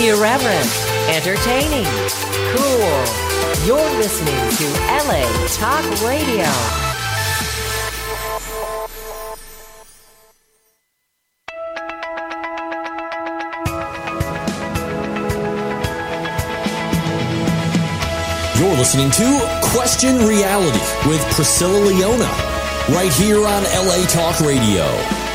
Irreverent, entertaining, cool. You're listening to LA Talk Radio. You're listening to Question Reality with Priscilla Leona, right here on LA Talk Radio.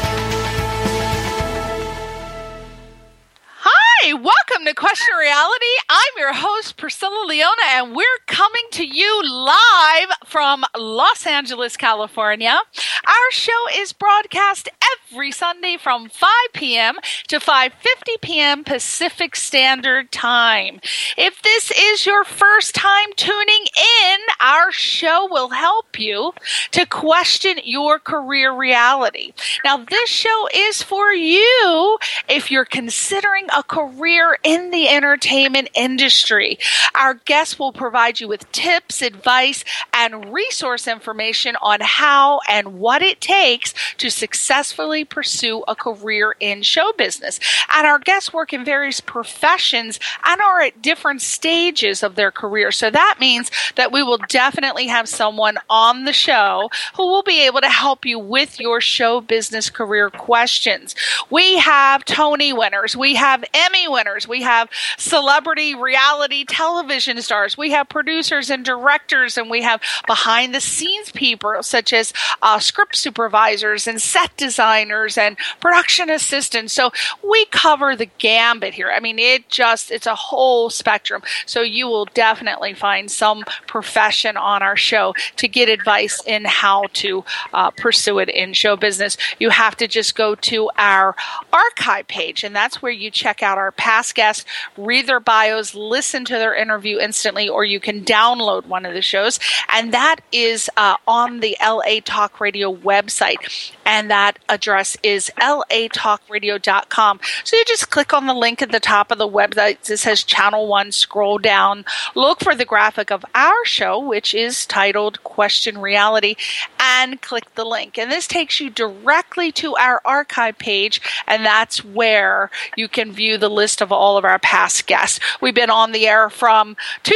Hi, welcome to Question Reality. I'm your host, Priscilla Leona, and we're coming to you live from Los Angeles, California. Our show is broadcast every Sunday from 5 p.m. to 5:50 p.m. Pacific Standard Time. If this is your first time tuning in, our show will help you to question your career reality. Now, this show is for you if you're considering a career in the entertainment industry. Our guests will provide you with tips, advice, and resource information on how and what it takes to successfully pursue a career in show business. And our guests work in various professions and are at different stages of their career. So that means that we will definitely have someone on the show who will be able to help you with your show business career questions. We have Tony winners. We have Emmy winners. We have celebrity reality television stars. We have producers and directors, and we have behind the scenes people such as script supervisors and set designers and production assistants. So we cover the gambit here. I mean, it's a whole spectrum. So you will definitely find some profession on our show to get advice in how to pursue it in show business. You have to just go to our archive page, and that's where you check out our past guests, read their bios, listen to their interview instantly, or you can download one of the shows. And that is on the LA Talk Radio website. And that address is latalkradio.com. So you just click on the link at the top of the website. It says Channel 1. Scroll down. Look for the graphic of our show, which is titled Question Reality, and click the link. And this takes you directly to our archive page, and that's where you can view the list of all of our past guests. We've been on the air from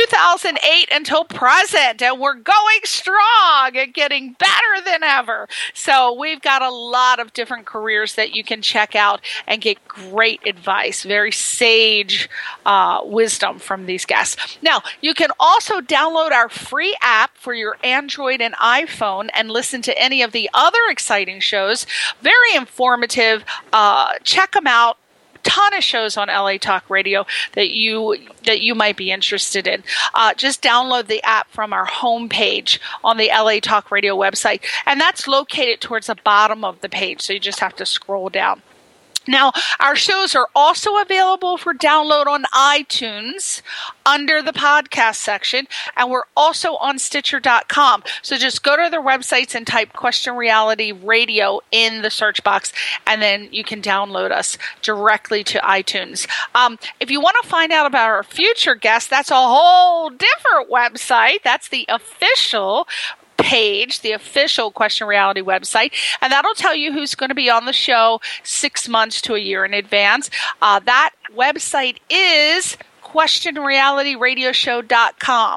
2008 until present, and we're going strong and getting better than ever. So we've got a lot of different careers that you can check out and get great advice, very sage wisdom from these guests. Now, you can also download our free app for your Android and iPhone and listen to any of the other exciting shows. Very informative. Check them out. Ton of shows on LA Talk Radio that you might be interested in. Just download the app from our homepage on the LA Talk Radio website, and that's located towards the bottom of the page, so you just have to scroll down. Now, our shows are also available for download on iTunes under the podcast section, and we're also on Stitcher.com. So just go to their websites and type Question Reality Radio in the search box, and then you can download us directly to iTunes. If you want to find out about our future guests, that's a whole different website. That's the official page, the official Question Reality website, and that'll tell you who's going to be on the show 6 months to a year in advance. That website is questionrealityradioshow.com.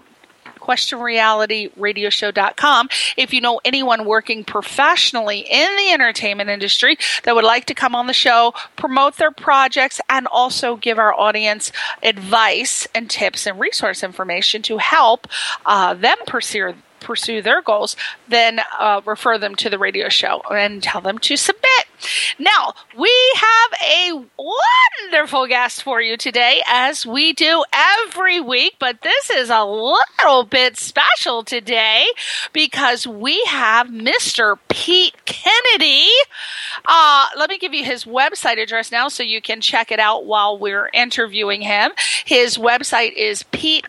questionrealityradioshow.com. If you know anyone working professionally in the entertainment industry that would like to come on the show, promote their projects, and also give our audience advice and tips and resource information to help them pursue their goals, then refer them to the radio show and tell them to submit. Now, we have a wonderful guest for you today, as we do every week, but this is a little bit special today because we have Mr. Pete Kennedy. Let me give you his website address now so you can check it out while we're interviewing him. His website is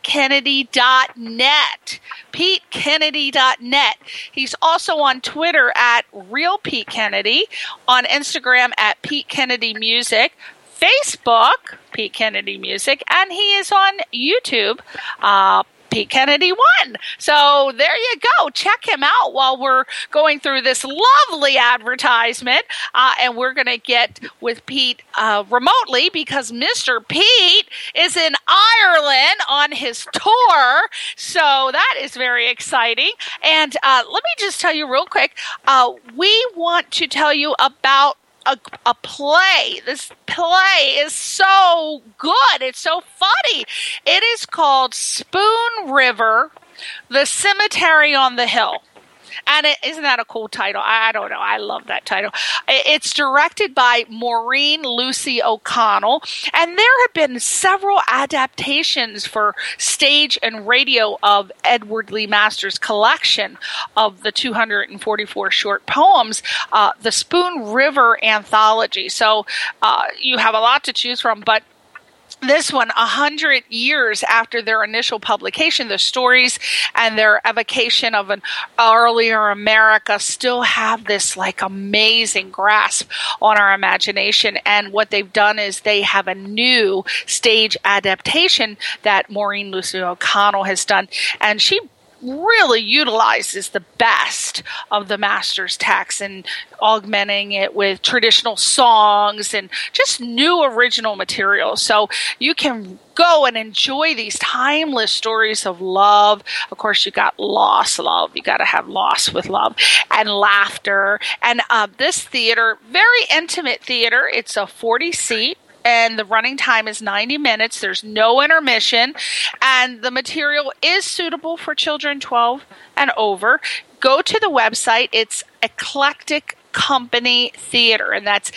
PeteKennedy.net. PeteKennedy.net. He's also on Twitter at Real Pete Kennedy, on Instagram at Pete Kennedy Music, Facebook, Pete Kennedy Music, and he is on YouTube, Pete Kennedy won. So there you go. Check him out while we're going through this lovely advertisement. And we're going to get with Pete remotely because Mr. Pete is in Ireland on his tour. So that is very exciting. And let me just tell you real quick, we want to tell you about a play. This play is so good. It's so funny. It is called Spoon River, The Cemetery on the Hill. And isn't that a cool title? I don't know. I love that title. It's directed by Maureen Lucy O'Connell. And there have been several adaptations for stage and radio of Edward Lee Masters' collection of the 244 short poems, the Spoon River Anthology. So you have a lot to choose from, but this one, 100 years after their initial publication, the stories and their evocation of an earlier America still have this like amazing grasp on our imagination. And what they've done is they have a new stage adaptation that Maureen Lucy O'Connell has done. And she really utilizes the best of the Masters text and augmenting it with traditional songs and just new original material. So you can go and enjoy these timeless stories of love. Of course, you got lost love. You got to have loss with love and laughter. And this theater, very intimate theater. It's a 40-seat. And the running time is 90 minutes. There's no intermission. And the material is suitable for children 12 and over. Go to the website. It's Eclectic Company Theater. And that's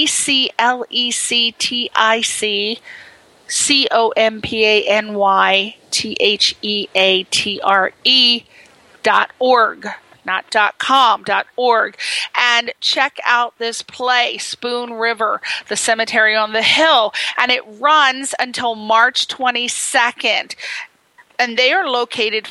ECLECTICOMPANYTHEATRE.org. Not .com, .org. And check out this play, Spoon River, The Cemetery on the Hill. And it runs until March 22nd. And they are located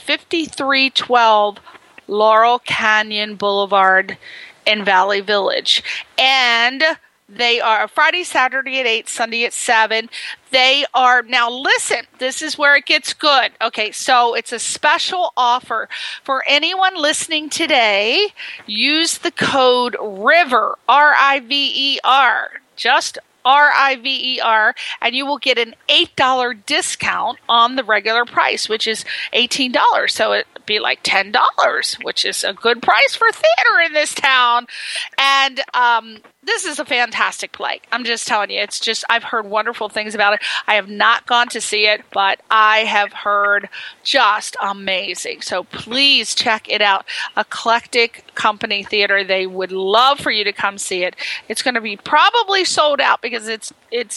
5312 Laurel Canyon Boulevard in Valley Village. And they are Friday, Saturday at 8, Sunday at 7. They are, now listen, this is where it gets good. Okay, so it's a special offer for anyone listening today. Use the code RIVER, R-I-V-E-R, just RIVER, and you will get an $8 discount on the regular price, which is $18. So it'd be like $10, which is a good price for theater in this town. And this is a fantastic play. I'm just telling you, it's just, I've heard wonderful things about it. I have not gone to see it, but I have heard just amazing. So please check it out. Eclectic Company Theater. They would love for you to come see it. It's going to be probably sold out because it's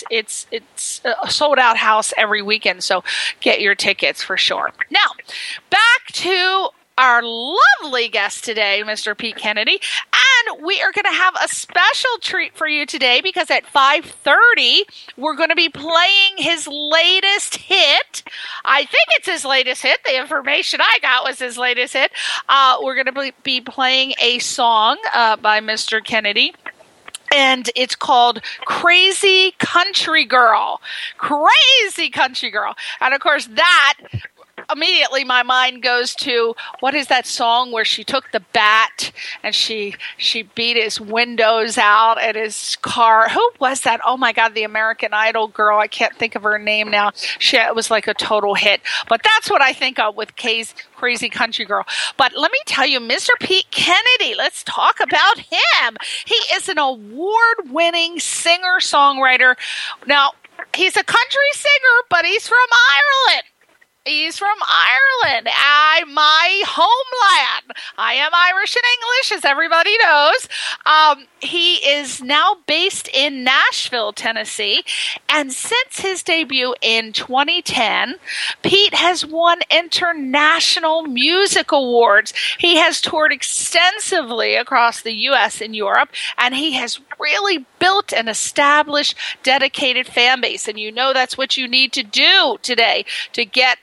a sold out house every weekend. So get your tickets for sure. Now, back to our lovely guest today, Mr. Pete Kennedy. And we are going to have a special treat for you today because at 5:30, we're going to be playing his latest hit. I think it's his latest hit. The information I got was his latest hit. We're going to be playing a song by Mr. Kennedy. And it's called Crazy Country Girl. Crazy Country Girl. And of course that immediately my mind goes to, what is that song where she took the bat and she beat his windows out at his car? Who was that? Oh my God, the American Idol girl. I can't think of her name now. It was like a total hit. But that's what I think of with Crazy Country Girl. But let me tell you, Mr. Pete Kennedy, let's talk about him. He is an award-winning singer-songwriter. Now, he's a country singer, but he's from Ireland. He's from Ireland, my homeland. I am Irish and English, as everybody knows. He is now based in Nashville, Tennessee. And since his debut in 2010, Pete has won international music awards. He has toured extensively across the U.S. and Europe, and he has really built an established, dedicated fan base. And you know that's what you need to do today to get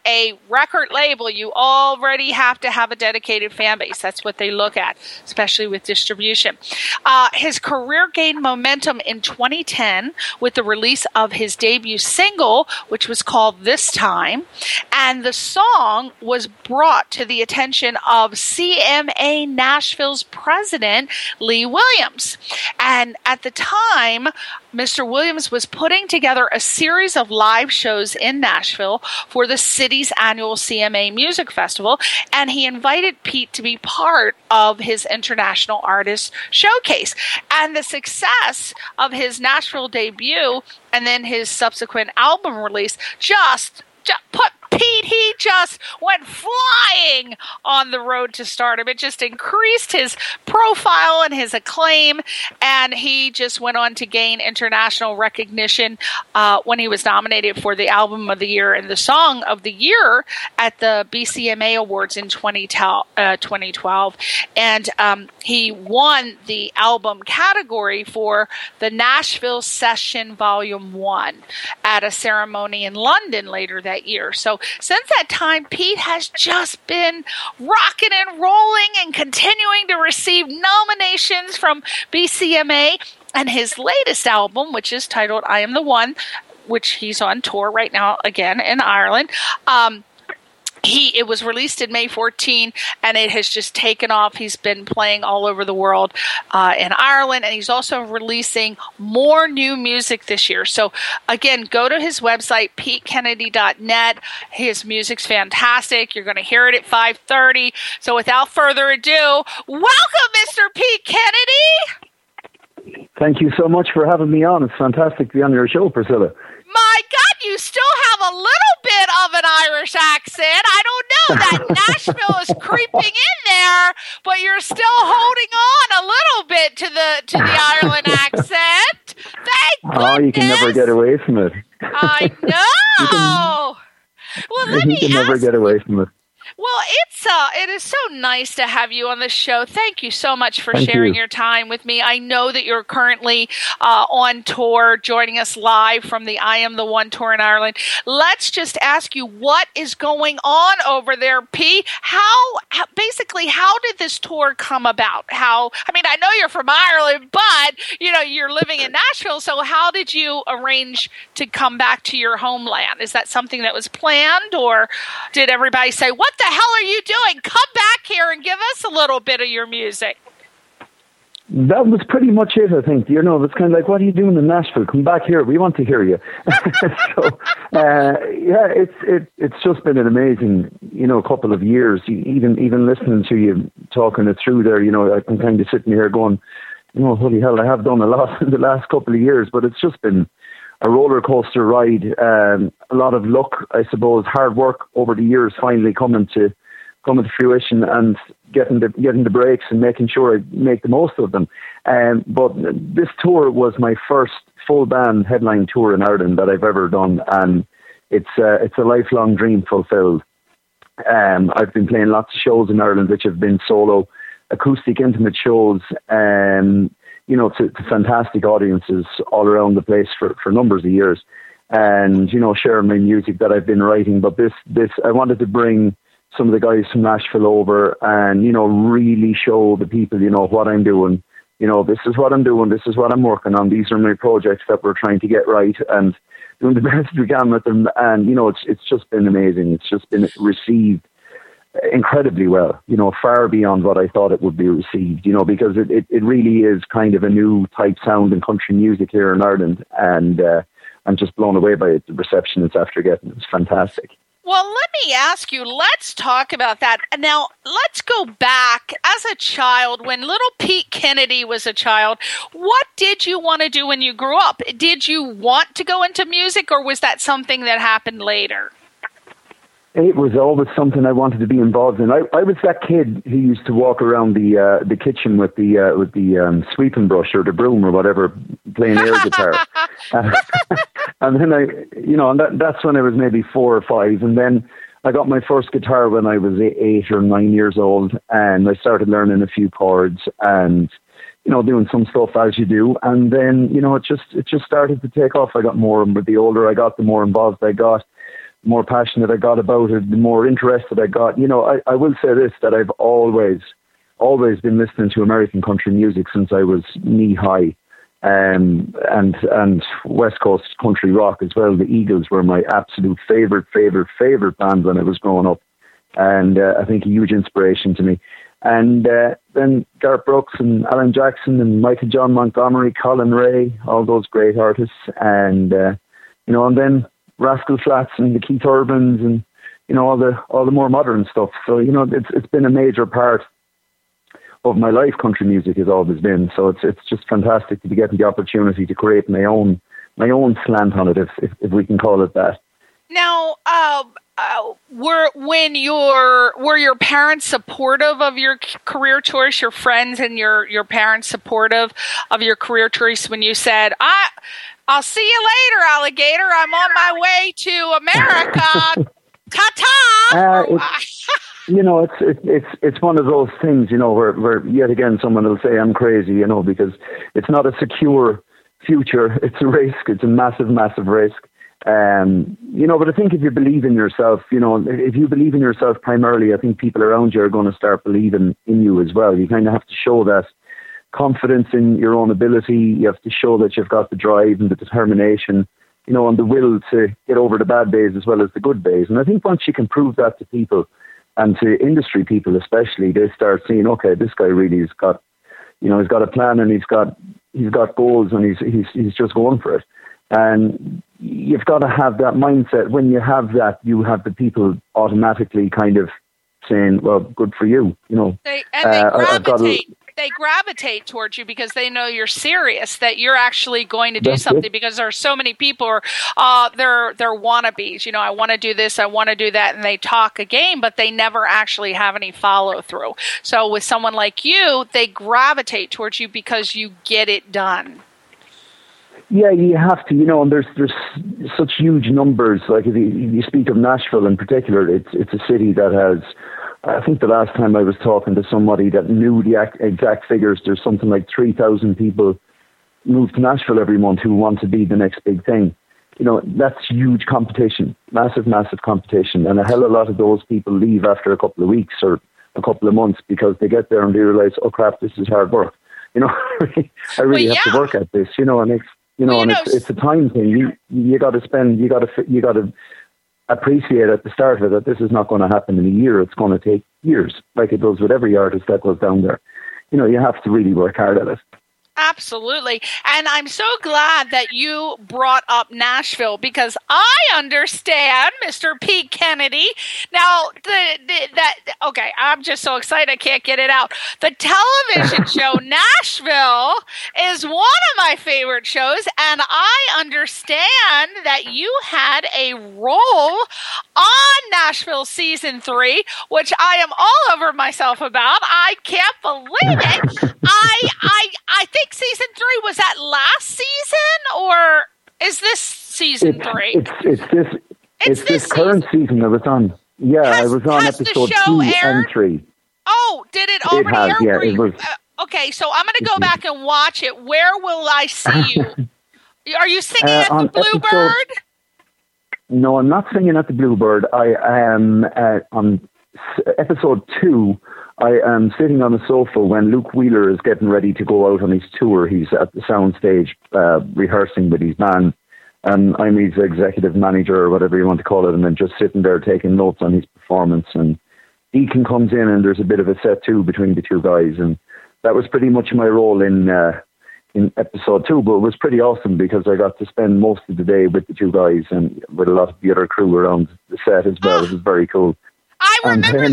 a record label, you already have to have a dedicated fan base. That's what they look at, especially with distribution. His career gained momentum in 2010 with the release of his debut single, which was called This Time. And the song was brought to the attention of CMA Nashville's president, Lee Williams. And at the time, Mr. Williams was putting together a series of live shows in Nashville for the city's annual CMA Music Festival, and he invited Pete to be part of his International Artist Showcase. And the success of his Nashville debut and then his subsequent album release just put Pete, he just went flying on the road to stardom. It just increased his profile and his acclaim, and he just went on to gain international recognition when he was nominated for the Album of the Year and the Song of the Year at the BCMA Awards in 2012. And he won the album category for the Nashville Session Volume 1 at a ceremony in London later that year. So since that time, Pete has just been rocking and rolling and continuing to receive nominations from BCMA. And his latest album, which is titled I Am the One, which he's on tour right now again in Ireland, it was released in May 14, and it has just taken off. He's been playing all over the world in Ireland, and he's also releasing more new music this year. So, again, go to his website, PeteKennedy.net. His music's fantastic. You're going to hear it at 5:30. So, without further ado, welcome, Mr. Pete Kennedy. Thank you so much for having me on. It's fantastic to be on your show, Priscilla. My God, you still have a little bit of an Irish accent. I don't know. That Nashville is creeping in there, but you're still holding on a little bit to the Ireland accent. Thank goodness. Oh, you can never get away from it. I know. Well, let me ask. You can never get away from it. Well, it is so nice to have you on the show. Thank you so much for sharing your time with me. I know that you're currently on tour, joining us live from the I Am the One tour in Ireland. Let's just ask you, what is going on over there, Pete? How did this tour come about? I know you're from Ireland, but you're living in Nashville. So how did you arrange to come back to your homeland? Is that something that was planned, or did everybody say, what the hell are you doing? Come back here and give us a little bit of your music. That was pretty much it, I think. It's kind of like, what are you doing in Nashville? Come back here. We want to hear you. So, it's just been an amazing, couple of years. Even listening to you talking it through there, I'm kind of sitting here going, holy hell, I have done a lot in the last couple of years, but it's just been a roller coaster ride, a lot of luck, I suppose, hard work over the years finally coming to fruition and getting the breaks and making sure I make the most of them. But this tour was my first full band headline tour in Ireland that I've ever done, and it's a lifelong dream fulfilled. I've been playing lots of shows in Ireland, which have been solo, acoustic, intimate shows, to fantastic audiences all around the place for numbers of years, and sharing my music that I've been writing. But this I wanted to bring some of the guys from Nashville over and really show the people what I'm doing. This is what I'm doing. This is what I'm working on. These are my projects that we're trying to get right and doing the best we can with them. And it's just been amazing. It's just been received incredibly well, far beyond what I thought it would be received, because it really is kind of a new type sound in country music here in Ireland, and I'm just blown away by the reception it's after getting. It's fantastic. Well, let me ask you, let's talk about that. Now, let's go back as a child, when little Pete Kennedy was a child. What did you want to do when you grew up? Did you want to go into music, or was that something that happened later? It was always something I wanted to be involved in. I was that kid who used to walk around the kitchen with the sweeping brush or the broom or whatever, playing air guitar. And then that's when I was maybe 4 or 5. And then I got my first guitar when I was 8 or 9 years old, and I started learning a few chords and doing some stuff as you do. And then it just started to take off. I got more, but the older I got, the more involved I got. the more passionate I got about it, the more interested I got. I will say this, that I've always been listening to American country music since I was knee-high. And West Coast country rock as well. The Eagles were my absolute favorite band when I was growing up, and I think a huge inspiration to me. And then Garth Brooks and Alan Jackson and Michael John Montgomery, Colin Ray, all those great artists, and and then Rascal Flatts and the Keith Urbans and all the more modern stuff. So it's been a major part of my life. Country music has always been, so it's just fantastic to be getting the opportunity to create my own slant on it, if we can call it that. Now, were your parents supportive of your career choice? Your friends and your parents supportive of your career choice when you said, "I'll see you later, alligator. I'm on my way to America. Ta-ta." It's one of those things, where yet again someone will say I'm crazy, because it's not a secure future. It's a risk. It's a massive, massive risk. But I think if you believe in yourself, if you believe in yourself primarily, I think people around you are going to start believing in you as well. You kind of have to show that confidence in your own ability. You have to show that you've got the drive and the determination, and the will to get over the bad days as well as the good days. And I think once you can prove that to people, and to industry people especially, they start seeing, okay, this guy really has got, he's got a plan, and he's got goals, and he's just going for it. And you've got to have that mindset. When you have that, you have the people automatically kind of saying, well, good for you, They gravitate towards you because they know you're serious, that you're actually going to do something. Because there are so many people, they're wannabes. I want to do this, I want to do that, and they talk a game, but they never actually have any follow through. So with someone like you, they gravitate towards you because you get it done. Yeah, you have to, and there's such huge numbers. Like if you speak of Nashville in particular, it's a city that has, I think the last time I was talking to somebody that knew the exact figures, there's something like 3,000 people move to Nashville every month who want to be the next big thing. That's huge competition, massive, massive competition. And a hell of a lot of those people leave after a couple of weeks or a couple of months because they get there and they realize, oh crap, this is hard work. I really have to work at this, and it's a time thing. You got to appreciate at the start of it that this is not going to happen in a year. It's going to take years, like it does with every artist that goes down there. You have to really work hard at it. Absolutely. And I'm so glad that you brought up Nashville because I understand, Mr. Pete Kennedy. Now, okay, I'm just so excited I can't get it out. The television show Nashville is one of my favorite shows, and I understand that you had a role on Nashville Season 3, which I am all over myself about. I can't believe it. I think Season 3 was that last season, or is this Season 3? It's this current season that was on. Yeah, I was on episode 2 and 3. Oh, did it already air? Yeah, it was. Okay, so I'm going to go back and watch it. Where will I see you? Are you singing at the Bluebird? No, I'm not singing at the Bluebird. I am on episode 2. I am sitting on a sofa when Luke Wheeler is getting ready to go out on his tour. He's at the soundstage rehearsing with his band, and I'm his executive manager or whatever you want to call it, and then just sitting there taking notes on his performance. And Deacon comes in, and there's a bit of a set too between the two guys, and that was pretty much my role in episode 2. But it was pretty awesome because I got to spend most of the day with the two guys and with a lot of the other crew around the set as well. It was very cool. I remember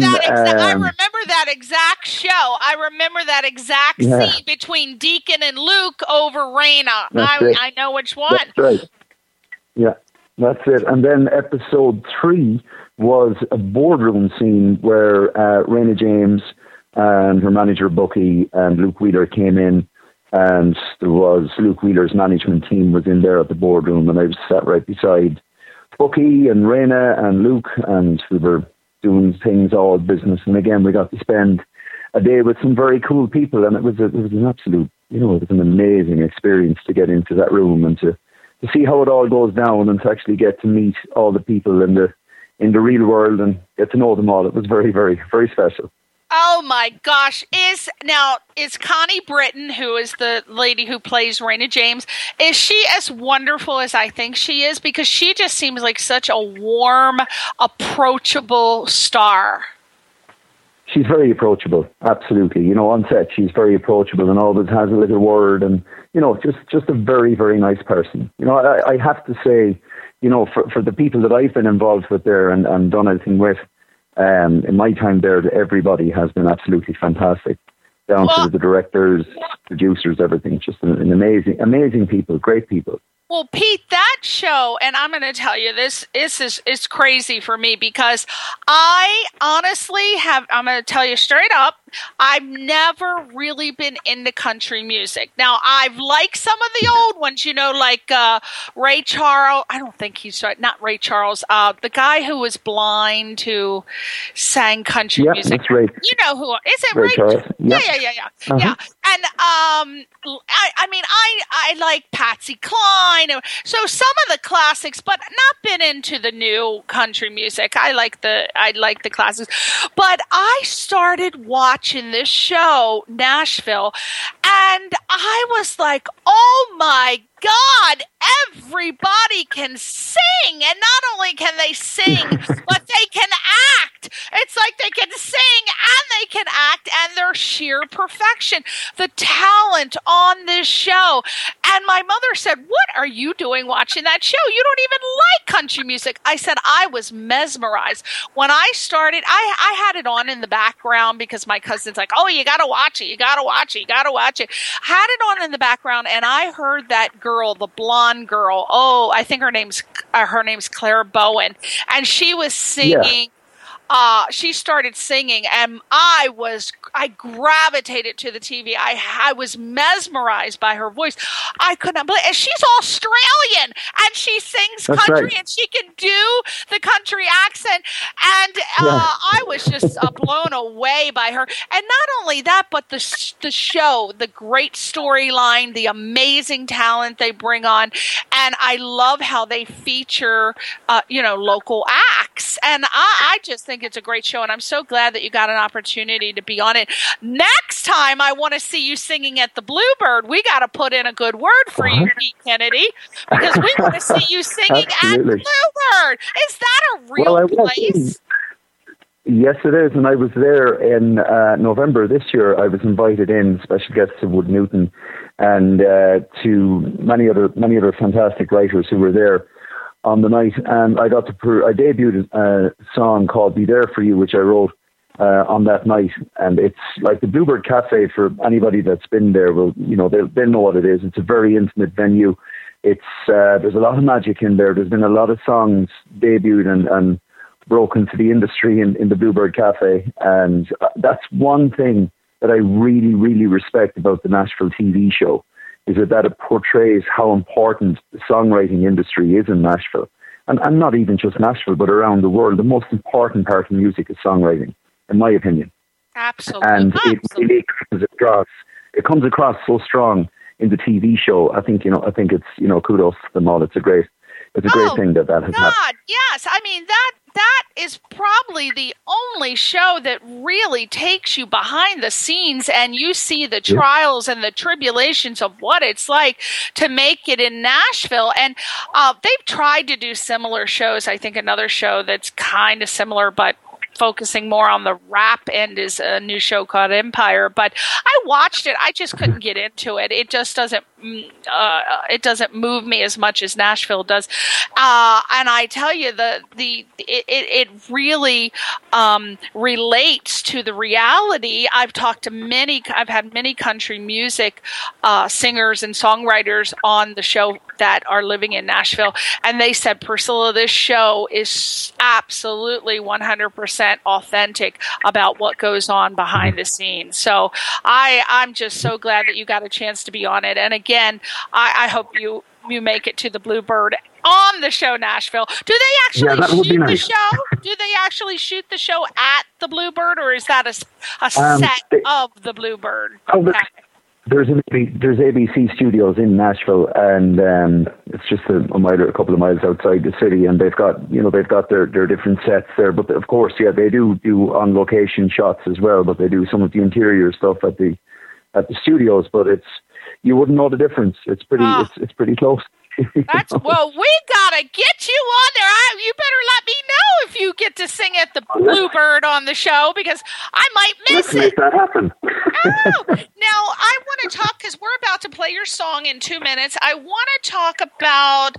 that exact show. I remember that exact scene between Deacon and Luke over Raina. I know which one. That's right. Yeah, that's it. And then episode 3 was a boardroom scene where Raina James and her manager Bucky and Luke Wheeler came in, and there was Luke Wheeler's management team was in there at the boardroom, and I was sat right beside Bucky and Raina and Luke, and we were doing things all business. And again, we got to spend a day with some very cool people, and it was an absolute, it was an amazing experience to get into that room and to see how it all goes down and to actually get to meet all the people and the in the real world and get to know them all. It was very, very, very special. Oh my gosh. Is Connie Britton, who is the lady who plays Raina James, is she as wonderful as I think she is? Because she just seems like such a warm, approachable star. She's very approachable, absolutely. You know, on set, she's very approachable and always has a little word and, you know, just a very, very nice person. You know, I have to say, you know, for the people that I've been involved with there and done anything with, in my time there, everybody has been absolutely fantastic, down to the directors, producers, everything. Just an amazing people, great people. Well, Pete, that show, and I'm going to tell you this is crazy for me because I honestly I'm going to tell you straight up, I've never really been into country music. Now, I've liked some of the old ones, you know, like Ray Charles. I don't think he's right. Not Ray Charles. The guy who was blind who sang country music. Yeah, that's right. You know who? Is it Ray Charles? Yeah. Yeah. And I mean, I like Patsy Cline. So some of the classics, but not been into the new country music. I like the classics. But I started watching this show, Nashville, and I was like, oh my God, everybody can sing. And not only can they sing, but they can act. It's like they can sing and they can act, and they're sheer perfection. The talent on this show. And my mother said, what are you doing watching that show? You don't even like country music. I said, I was mesmerized. When I started, I had it on in the background because my cousin's like, oh, you got to watch it. You got to watch it. You got to watch it. Had it on in the background, and I heard that girl, the blonde girl. Oh, I think her name's Claire Bowen, and she was singing. Yeah. She started singing, and I gravitated to the TV. I was mesmerized by her voice. I could not believe it. And she's Australian, and she sings country, and she can do the country accent. And I was just blown away by her. And not only that, but the show, the great storyline, the amazing talent they bring on, and I love how they feature, local acts. And I just think it's a great show, and I'm so glad that you got an opportunity to be on it. Next time I want to see you singing at the Bluebird. We got to put in a good word for you, Pete Kennedy, because we want to see you singing at the Bluebird. Is that a real place? Yes, it is, and I was there in November this year. I was invited in, special guest to Wood Newton, and to many other fantastic writers who were there on the night, and I debuted a song called "Be There For You," which I wrote on that night, and it's like the Bluebird Cafe. For anybody that's been there, they'll know what it is. It's a very intimate venue. It's there's a lot of magic in there. There's been a lot of songs debuted and broken to the industry in the Bluebird Cafe, and that's one thing that I really, really respect about the Nashville TV show. Is that it portrays how important the songwriting industry is in Nashville. And not even just Nashville, but around the world. The most important part of music is songwriting, in my opinion. Absolutely. And it really comes across so strong in the TV show. I think it's, kudos to them all. It's a great thing that has happened. Yes. I mean, that is probably the only show that really takes you behind the scenes, and you see the trials and the tribulations of what it's like to make it in Nashville. And they've tried to do similar shows. I think another show that's kind of similar but focusing more on the rap end is a new show called Empire. But I watched it. I just couldn't get into it. It just doesn't move me as much as Nashville does. And I tell you, it really relates to the reality. I've had many country music singers and songwriters on the show that are living in Nashville, and they said, Priscilla, this show is absolutely 100% authentic about what goes on behind the scenes. So I'm just so glad that you got a chance to be on it. And again, I hope you make it to the Bluebird on the show Nashville. Do they actually shoot the show? Do they actually shoot the show at the Bluebird, or is that a set of the Bluebird? There's ABC Studios in Nashville, and it's just a couple of miles outside the city, and they've got their different sets there. But of course, yeah, they do on location shots as well. But they do some of the interior stuff at the studios. But you wouldn't know the difference. It's pretty close. Well, we gotta get you on there. You better let me know if you get to sing at the Bluebird on the show, because I might miss it. Let's make that happen. Now, I want to talk, because we're about to play your song in 2 minutes. I want to talk about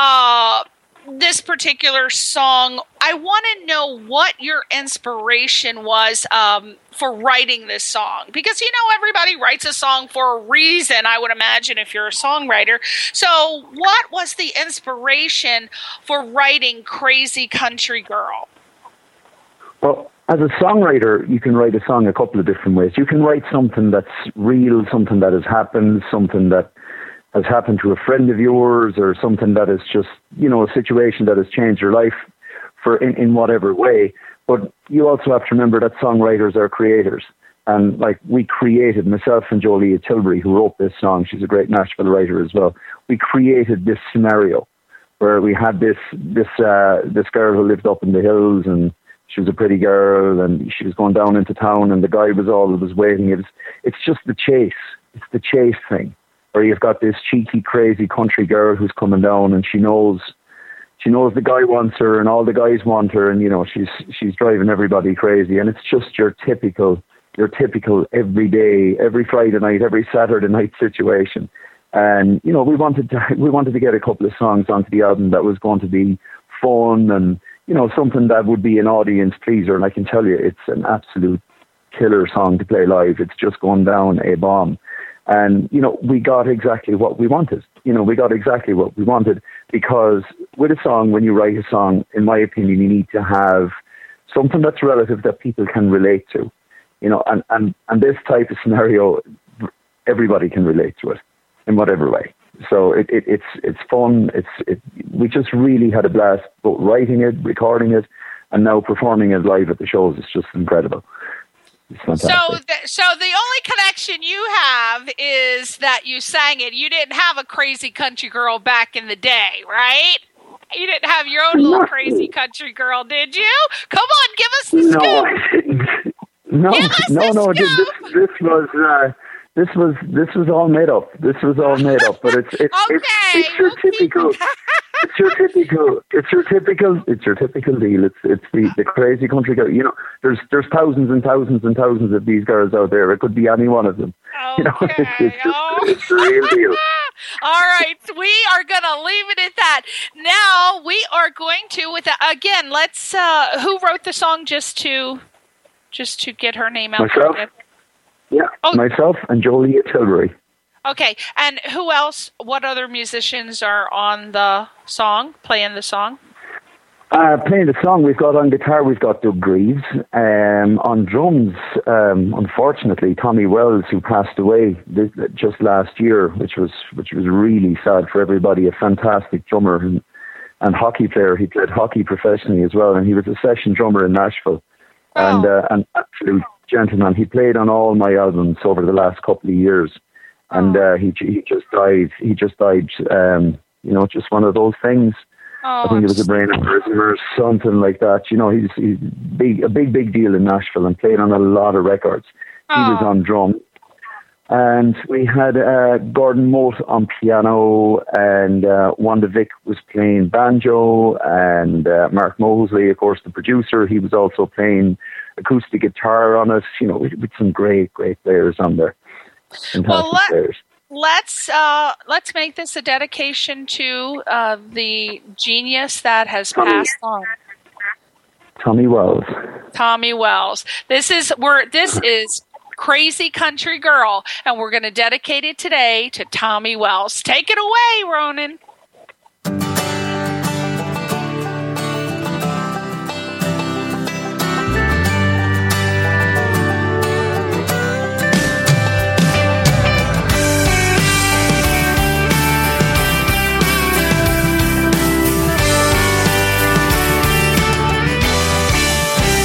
this particular song. I want to know what your inspiration was for writing this song, because everybody writes a song for a reason, I would imagine, if you're a songwriter. So what was the inspiration for writing Crazy Country Girl? Well, as a songwriter, you can write a song a couple of different ways. You can write something that's real, something that has happened, something that has happened to a friend of yours, or something that is just, a situation that has changed your life in whatever way. But you also have to remember that songwriters are creators. And we created, myself and Jolia Tilbury, who wrote this song, she's a great Nashville writer as well. We created this scenario where we had this girl who lived up in the hills, and she was a pretty girl, and she was going down into town, and the guy was waiting. It's just the chase. It's the chase thing, where you've got this cheeky, crazy country girl who's coming down, and she knows the guy wants her, and all the guys want her, and she's driving everybody crazy. And it's just your typical everyday, every Friday night, every Saturday night situation. And we wanted to get a couple of songs onto the album that was going to be fun, and something that would be an audience pleaser. And I can tell you, it's an absolute killer song to play live. It's just going down a bomb. And, we got exactly what we wanted. Because with a song, when you write a song, in my opinion, you need to have something that's relative that people can relate to. And this type of scenario, everybody can relate to it in whatever way. So it's fun. We just really had a blast, both writing it, recording it, and now performing it live at the shows. It's just incredible. It's fantastic. So the only connection you have is that you sang it. You didn't have a Crazy Country Girl back in the day, right? You didn't have your own little Crazy Country Girl, did you? Come on, give us the scoop. No, I didn't. No. This was all made up. But it's your typical. It's your typical deal. It's the Crazy Country Girl. There's thousands and thousands and thousands of these girls out there. It could be any one of them. Okay. It's the real deal. All right, we are going to leave it at that. Now we are going to, again, let's. Who wrote the song? Just to get her name out. Myself. Yeah, myself and Jolia Tilbury. Okay, and who else? What other musicians are on the song, playing the song? Playing the song, we've got on guitar, we've got Doug Greaves. On drums, unfortunately, Tommy Wells, who passed away just last year, which was really sad for everybody. A fantastic drummer and hockey player. He played hockey professionally as well, and he was a session drummer in Nashville. And an absolute gentleman. He played on all my albums over the last couple of years. And he just died. Just one of those things. I think it was a brain aneurysm or something like that. He's a big deal in Nashville and played on a lot of records. He was on drum. And we had Gordon Mote on piano, and Wanda Vick was playing banjo, and Mark Mosley, of course, the producer, he was also playing acoustic guitar on it, with some great players on there. Well, let's make this a dedication to the genius that has passed on. Tommy Wells. This is Crazy Country Girl, and we're going to dedicate it today to Tommy Wells. Take it away, Ronan.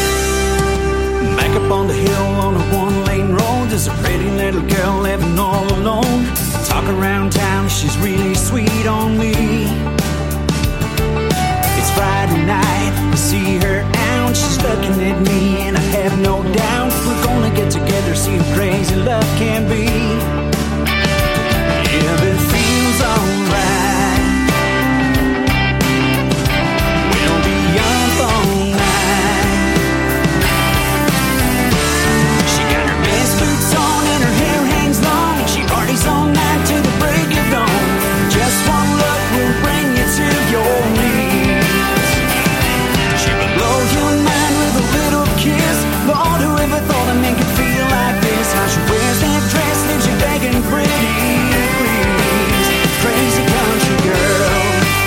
On the hill on a one-lane road, there's a pretty little girl living all wait on me. It's Friday night, I see her out, she's looking at me, and I have no doubt we're gonna get together, see how crazy love can be. Yeah, it feels alright. We'll be up all night. She got her best boots on and her hair hangs long, and she parties all night till the break of dawn. Just one look will bring you to your knees. She will blow your mind with a little kiss. Lord, whoever thought a man could feel like this? How she wears that dress, leaves you begging pretty please. Crazy country girl.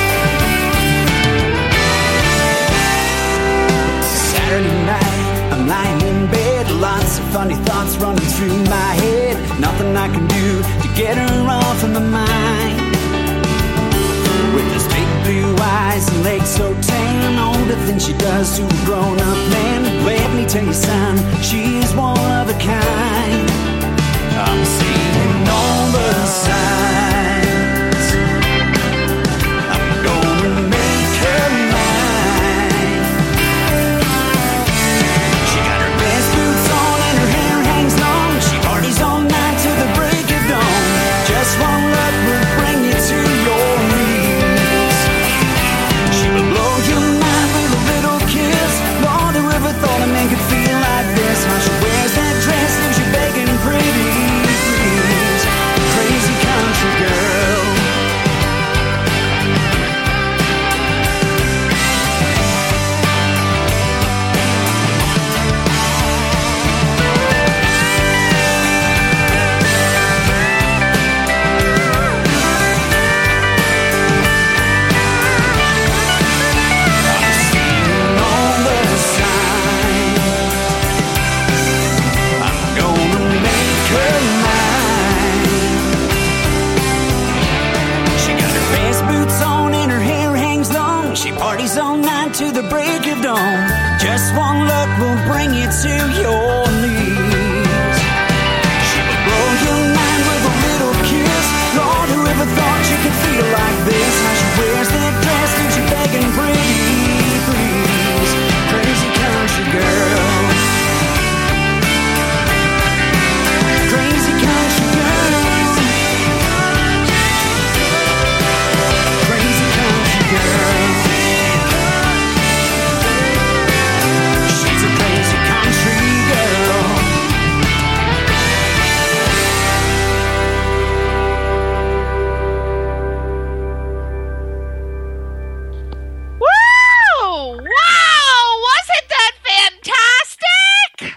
Saturday night, I'm lying in bed, lots of funny thoughts running through my head. Nothing I can do to get her off of my mind. With those big blue eyes and legs so tan, older than she does to a grown-up man. Let me tell you, son, she's one of a kind. I'm seeing all the signs. I'm gonna make her mine. She got her best boots on and her hair hangs long. She parties all night till the break of dawn. Just one look will bring you to your knees. She will blow your mind with a little kiss. Lord, whoever thought a man could feel like this? How she wears that dress, leaves you begging pretty please. Crazy country girl. I'm seeing all the signs. I'm gonna make her mine. She got her best boots on and her hair hangs long. She parties all night to the break of dawn. Just one look will bring you to your knees. She will blow your mind with a little kiss. Lord, whoever thought you could feel like this? How she wears that dress, leaves you begging pretty please. Crazy country girl. Crazy country girl. Crazy country girl. She's a crazy country girl. Woo! Wow! Wasn't that fantastic?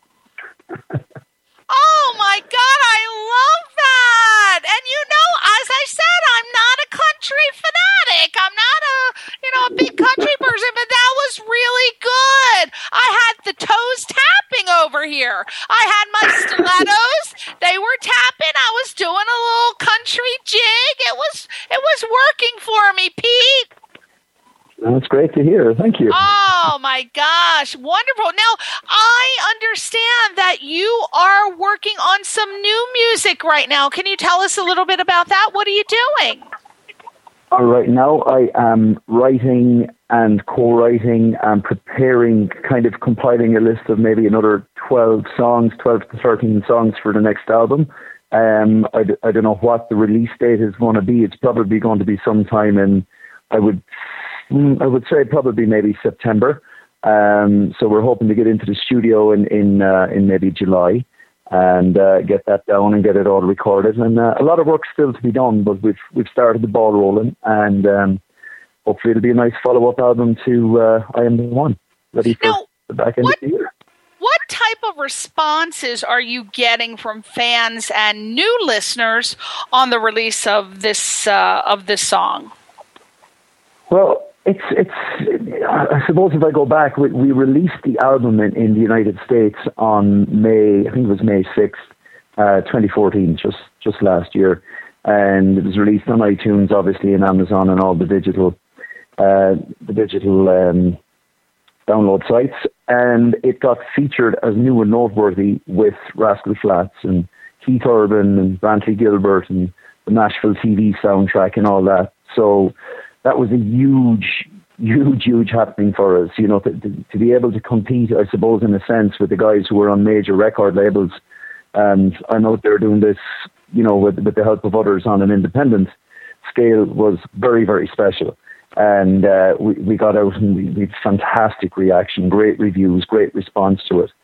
Oh my God, I love that! And you know, as I said, I'm not a country fanatic. I'm not a big country person, but that was really good. I had the toes tapping over here. I had my stilettos. They were tapping. I was doing a little country jig. It was working for me, Pete. That's great to hear. Thank you. Oh my gosh, wonderful. Now, I understand that you are working on some new music right now. Can you tell us a little bit about that? What are you doing? Right now, I am writing and co-writing and preparing, kind of compiling a list of maybe another 12 to 13 songs for the next album. I don't know what the release date is going to be. It's probably going to be sometime in, I would say probably maybe September. So we're hoping to get into the studio in maybe July and get that down and get it all recorded. And a lot of work still to be done, but we've started the ball rolling, and hopefully it'll be a nice follow-up album to I Am the One, ready for the back end of the year. What type of responses are you getting from fans and new listeners on the release of this song? Well, it's. I suppose if I go back, we released the album in the United States on May 6th, 2014, just last year, and it was released on iTunes, obviously, and Amazon, and all the digital download sites, and it got featured as new and noteworthy with Rascal Flatts and Keith Urban and Brantley Gilbert and the Nashville TV soundtrack and all that. So that was a huge happening for us, you know, to be able to compete, I suppose, in a sense, with the guys who were on major record labels. And I'm out there doing this, you know, with the help of others on an independent scale was very, very special. And we got out and we had fantastic reaction, great reviews, great response to it.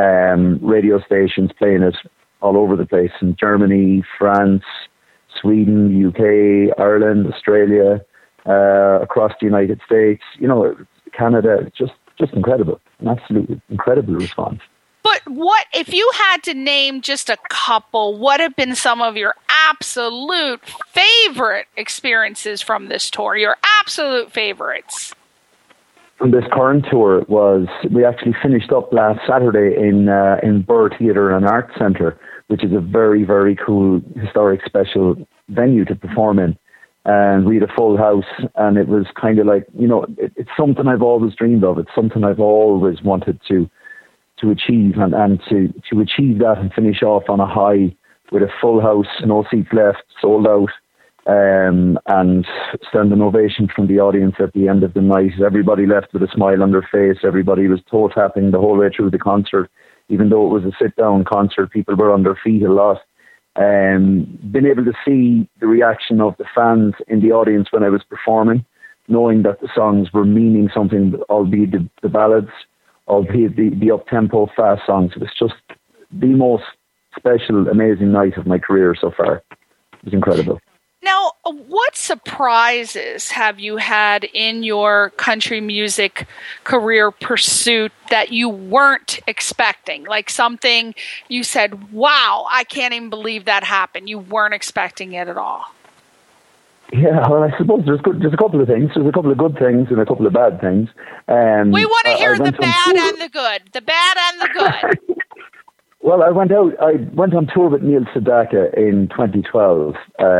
Radio stations playing it all over the place in Germany, France, Sweden, UK, Ireland, Australia, across the United States, you know, Canada, just incredible, an absolutely incredible response. But what, if you had to name just a couple, what have been some of your absolute favorite experiences from this tour, your absolute favorites? From this current tour was, we actually finished up last Saturday in Burr Theatre and Arts Centre, which is a very, very cool, historic, special venue to perform in. And we had a full house, and it was kind of like, you know, it's something I've always dreamed of. It's something I've always wanted to achieve, and to achieve that and finish off on a high with a full house, no seats left, sold out, and standing ovation from the audience at the end of the night. Everybody left with a smile on their face. Everybody was toe tapping the whole way through the concert, even though it was a sit down concert. People were on their feet a lot. Been able to see the reaction of the fans in the audience when I was performing, knowing that the songs were meaning something, albeit the ballads, albeit the up-tempo fast songs. It was just the most special, amazing night of my career so far. It was incredible. Now, what surprises have you had in your country music career pursuit that you weren't expecting? Like something you said, wow, I can't even believe that happened. You weren't expecting it at all. Yeah, well, I suppose there's a couple of things. There's a couple of good things and a couple of bad things. We want to hear the bad and the good. The bad and the good. Well, I went on tour with Neil Sedaka in 2012.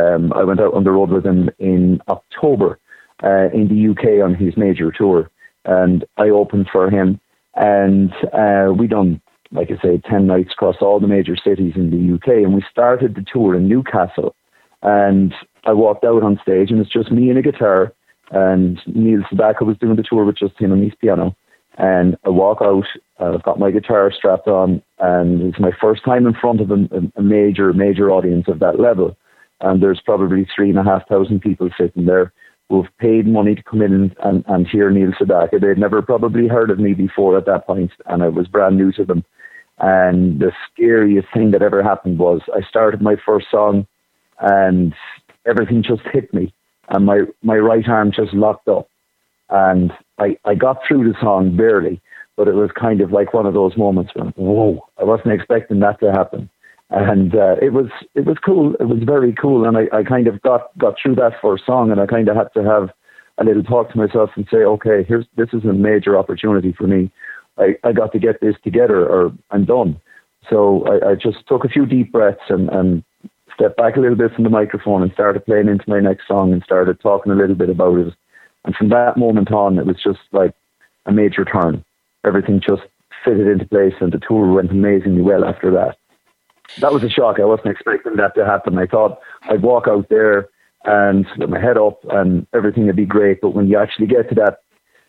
I went out on the road with him in October in the UK on his major tour, and I opened for him. And we done, like I say, 10 nights across all the major cities in the UK, and we started the tour in Newcastle. And I walked out on stage, and it's just me and a guitar, and Neil Sedaka was doing the tour with just him and his piano. And I walk out, I've got my guitar strapped on, and it's my first time in front of a major audience of that level. And there's probably 3,500 people sitting there who've paid money to come in and hear Neil Sedaka. They'd never probably heard of me before at that point, and I was brand new to them. And the scariest thing that ever happened was I started my first song, and everything just hit me, and my right arm just locked up. And I got through the song barely, but it was kind of like one of those moments when, whoa, I wasn't expecting that to happen. And it was cool. It was very cool. And I kind of got through that first song, and I kind of had to have a little talk to myself and say, okay, this is a major opportunity for me. I got to get this together or I'm done. So I just took a few deep breaths and stepped back a little bit from the microphone and started playing into my next song and started talking a little bit about it. And from that moment on, it was just like a major turn. Everything just fitted into place, and the tour went amazingly well after that. That was a shock. I wasn't expecting that to happen. I thought I'd walk out there and with my head up and everything would be great. But when you actually get to that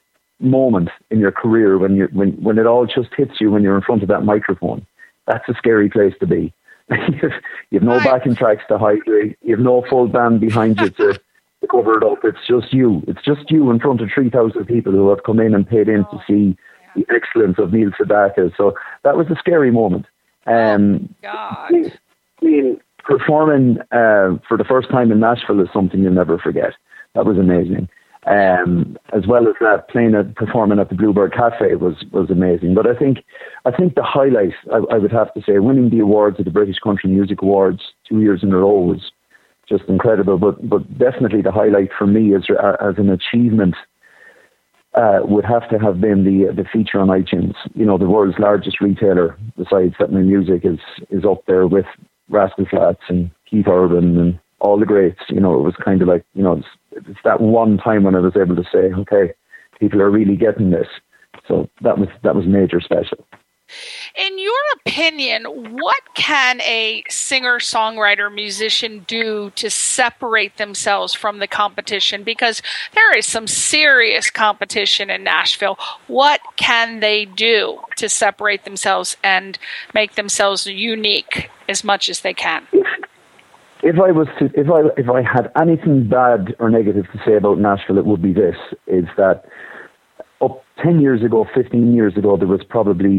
moment in your career, when it all just hits you when you're in front of that microphone, that's a scary place to be. You've no backing tracks to hydrate. You have no full band behind you to cover it up. It's just you. It's just you in front of 3,000 people who have come in and paid in to see the excellence of Neil Sedaka. So that was a scary moment. God. I mean, performing for the first time in Nashville is something you'll never forget. That was amazing. As well as that, performing at the Bluebird Cafe was amazing. But I think the highlight, I would have to say, winning the awards at the British Country Music Awards 2 years in a row was just incredible. But definitely the highlight for me as an achievement would have to have been the feature on iTunes. You know, the world's largest retailer, besides that my music is up there with Rascal Flatts and Keith Urban and all the greats. You know, it was kind of like, you know, it's that one time when I was able to say, okay, people are really getting this. So that was major special. In your opinion, what can a singer-songwriter musician do to separate themselves from the competition? Because there is some serious competition in Nashville. What can they do to separate themselves and make themselves unique as much as they can? If I had anything bad or negative to say about Nashville, it would be this: is that up 10 years ago, 15 years ago, there was probably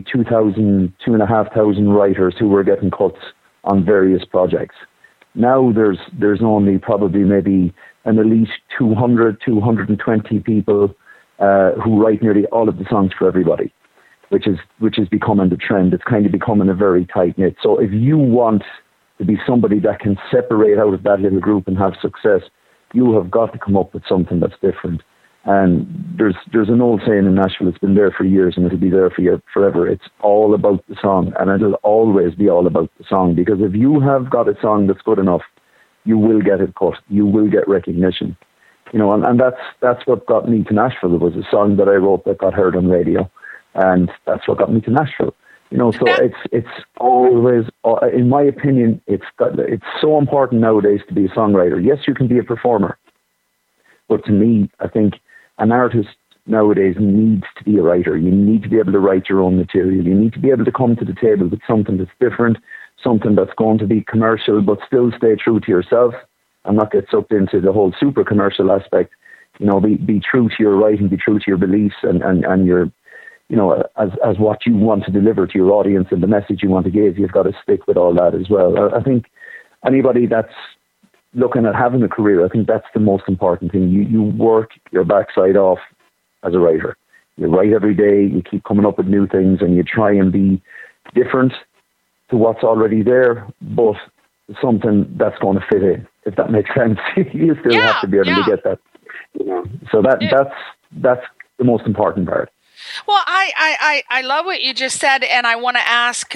2,500 writers who were getting cuts on various projects. Now there's only probably maybe an elite 200, 220 people who write nearly all of the songs for everybody, which is becoming the trend. It's kind of becoming a very tight knit. So if you want to be somebody that can separate out of that little group and have success, you have got to come up with something that's different. And there's an old saying in Nashville, it's been there for years and it'll be there for you forever. It's all about the song, and it'll always be all about the song, because if you have got a song that's good enough, you will get it cut, you will get recognition. You know, and that's what got me to Nashville. It was a song that I wrote that got heard on radio, and that's what got me to Nashville. You know, so it's always, in my opinion, it's so important nowadays to be a songwriter. Yes, you can be a performer, but to me, I think an artist nowadays needs to be a writer. You need to be able to write your own material. You need to be able to come to the table with something that's different, something that's going to be commercial, but still stay true to yourself and not get sucked into the whole super commercial aspect. You know, be true to your writing, be true to your beliefs and your, you know, as what you want to deliver to your audience and the message you want to give. You've got to stick with all that as well. I think anybody that's looking at having a career, I think that's the most important thing. You work your backside off as a writer. You write every day, you keep coming up with new things, and you try and be different to what's already there, but something that's going to fit in, if that makes sense. You still have to be able to get that. You know? So that's the most important part. Well, I love what you just said, and I want to ask,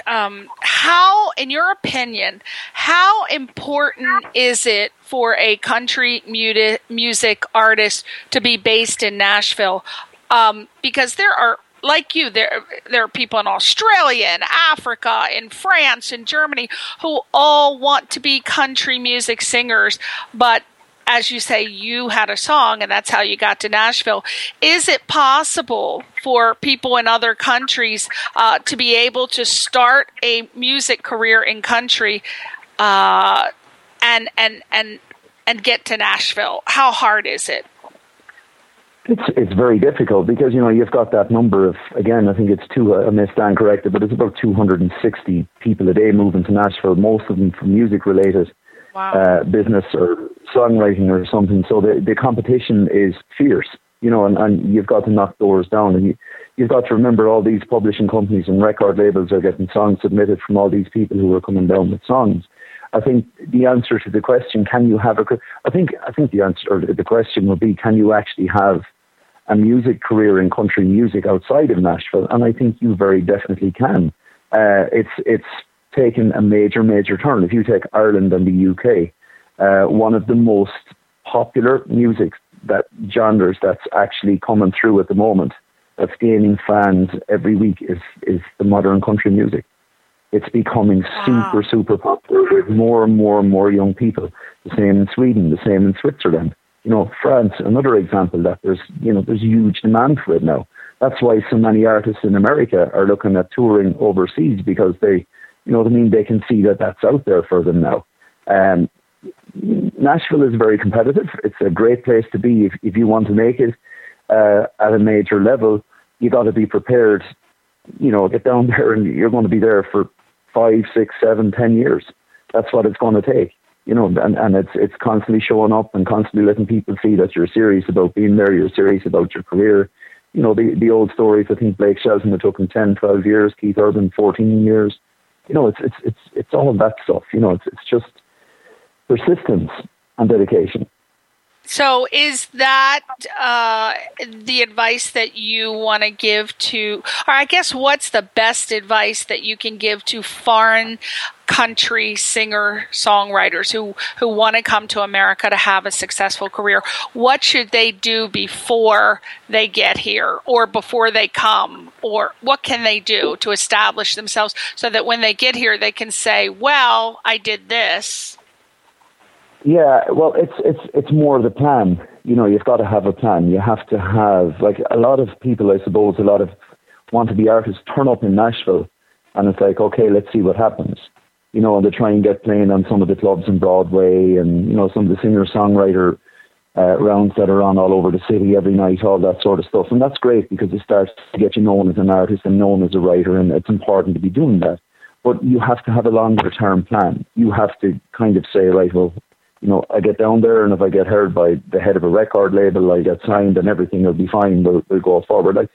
how, in your opinion, how important is it for a country music artist to be based in Nashville? Because there are, like you, there are people in Australia, in Africa, in France, in Germany, who all want to be country music singers, but as you say, you had a song and that's how you got to Nashville. Is it possible for people in other countries to be able to start a music career in country and get to Nashville? How hard is it? It's very difficult because, you know, you've got that number of, again, I think it's I may stand corrected, but it's about 260 people a day moving to Nashville, most of them from music related. Wow. Business or songwriting or something. So the competition is fierce, you know, and you've got to knock doors down. And you've got to remember all these publishing companies and record labels are getting songs submitted from all these people who are coming down with songs. I think the answer to the question, can you have I think the answer, or the question would be, can you actually have a music career in country music outside of Nashville? And I think you very definitely can. It's taken a major turn. If you take Ireland and the UK, one of the most popular music genres that's actually coming through at the moment, that's gaining fans every week, is the modern country music. It's becoming super popular with more and more young people. The same in Sweden, the same in Switzerland. You know, France, another example that there's huge demand for it now. That's why so many artists in America are looking at touring overseas, because they, you know what I mean, they can see that that's out there for them now. Nashville is very competitive. It's a great place to be if you want to make it at a major level. You got to be prepared. You know, get down there and you're going to be there for 5, 6, 7, 10 years. That's what it's going to take. You know, and it's constantly showing up and constantly letting people see that you're serious about being there. You're serious about your career. You know, the old stories. I think Blake Shelton, it took him 10, 12 years. Keith Urban, 14 years. You know, it's all of that stuff. You know, it's just persistence and dedication. So is that the advice that you want to give to, or I guess what's the best advice that you can give to foreign country singer-songwriters who want to come to America to have a successful career? What should they do before they get here or before they come? Or what can they do to establish themselves so that when they get here they can say, well, I did this? Yeah, well, it's more the plan. You know, you've got to have a plan. You have to have, like, a lot of people, I suppose, a lot of want-to-be artists turn up in Nashville, and it's like, okay, let's see what happens. You know, they try and get playing on some of the clubs in Broadway and, you know, some of the singer-songwriter rounds that are on all over the city every night, all that sort of stuff. And that's great because it starts to get you known as an artist and known as a writer, and it's important to be doing that. But you have to have a longer-term plan. You have to kind of say, right, well, you know, I get down there, and if I get heard by the head of a record label, I get signed, and everything will be fine. We'll go forward. Like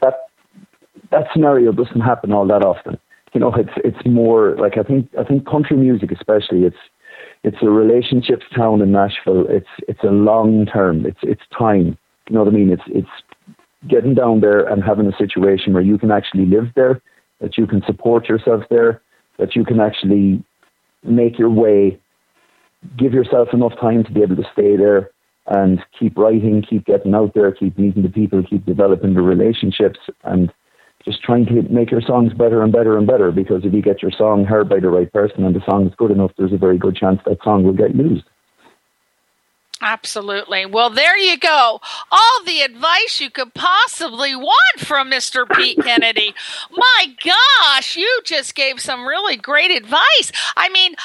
that scenario doesn't happen all that often. You know, it's more like I think country music, especially, it's a relationships town in Nashville. It's a long term. It's time. You know what I mean? It's getting down there and having a situation where you can actually live there, that you can support yourself there, that you can actually make your way. Give yourself enough time to be able to stay there and keep writing, keep getting out there, keep meeting the people, keep developing the relationships, and just trying to make your songs better and better and better, because if you get your song heard by the right person and the song is good enough, there's a very good chance that song will get used. Absolutely. Well, there you go. All the advice you could possibly want from Mr. Pete Kennedy. My gosh, you just gave some really great advice. I mean,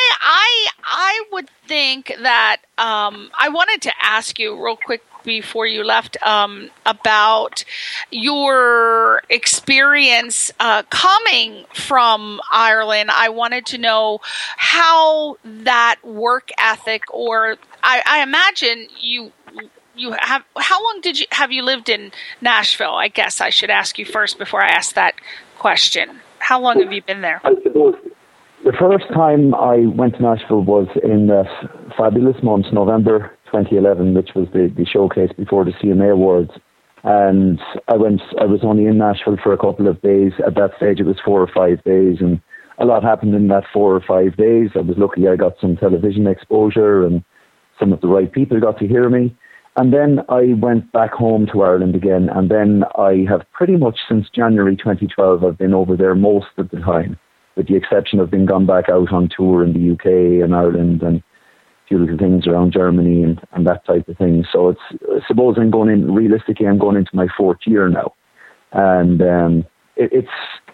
I would think that I wanted to ask you real quick before you left about your experience coming from Ireland. I wanted to know how that work ethic, or I imagine you have, how long have you lived in Nashville? I guess I should ask you first before I ask that question. How long have you been there? I suppose the first time I went to Nashville was in that fabulous month, November 2011, which was the showcase before the CMA Awards. And I was only in Nashville for a couple of days. At that stage, it was 4 or 5 days, and a lot happened in that 4 or 5 days. I was lucky I got some television exposure, and some of the right people got to hear me. And then I went back home to Ireland again, and then I have pretty much since January 2012, I've been over there most of the time, with the exception of being gone back out on tour in the UK and Ireland and a few little things around Germany and that type of thing. So I suppose I'm going into my 4th year now. And it's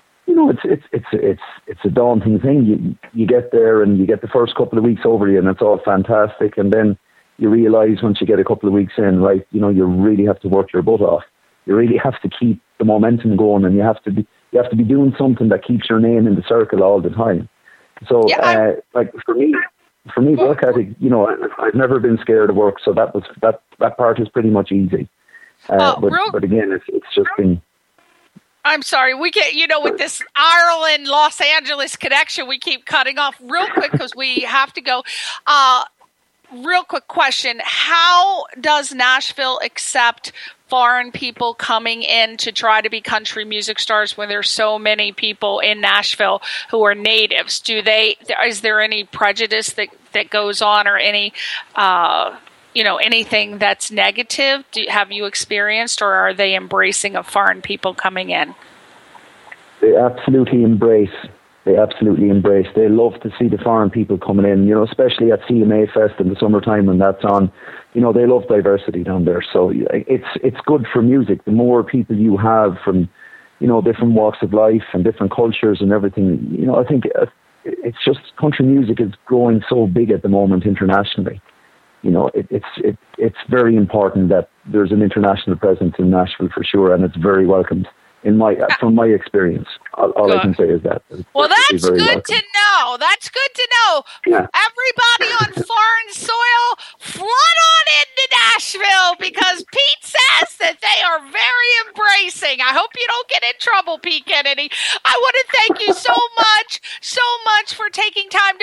a daunting thing. You get there and you get the first couple of weeks over you and it's all fantastic. And then you realize once you get a couple of weeks in, right, you know, you really have to work your butt off. You really have to keep the momentum going, and you have to be doing something that keeps your name in the circle all the time. So, like for me, work ethic, you know, I've never been scared of work, so that part is pretty much easy. But again, it's just been. I'm sorry, we get, you know, with this Ireland, Los Angeles connection, we keep cutting off real quick because we have to go. Real quick question. How does Nashville accept foreign people coming in to try to be country music stars when there's so many people in Nashville who are natives? Is there any prejudice that goes on, or any, anything that's negative? Have you experienced, or are they embracing of foreign people coming in? They absolutely embrace. They love to see the foreign people coming in, you know, especially at CMA Fest in the summertime when that's on. You know, they love diversity down there. So it's good for music. The more people you have from, you know, different walks of life and different cultures and everything, you know, I think it's just country music is growing so big at the moment internationally. You know, it's very important that there's an international presence in Nashville for sure, and it's very welcomed. From my experience, all I can say is that. Well, that's good to know. That's good to know. Yeah. Everybody on foreign soil, flood on into Nashville, because Pete says that they are very embracing. I hope you don't get in trouble, Pete Kennedy. I want to thank you so much for taking time to be on the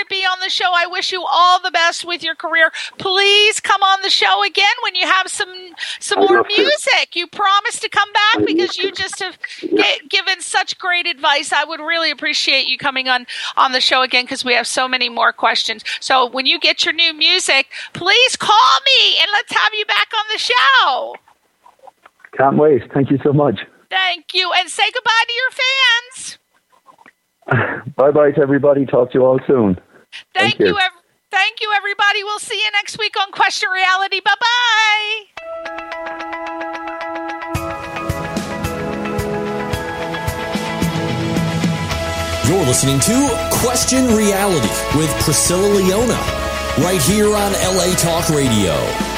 the show. I wish you all the best with your career. Please come on the show again when you have some more music. You promised to come back because you just have given such great advice. I would really appreciate you coming on the show again because we have so many more questions. So when you get your new music, please call me and let's have you back on the show. Can't wait. Thank you so much. Thank you. And say goodbye to your fans. Bye-bye to everybody. Talk to you all soon. Thank you, everybody. We'll see you next week on Question Reality. Bye-bye. You're listening to Question Reality with Priscilla Leona, right here on LA Talk Radio.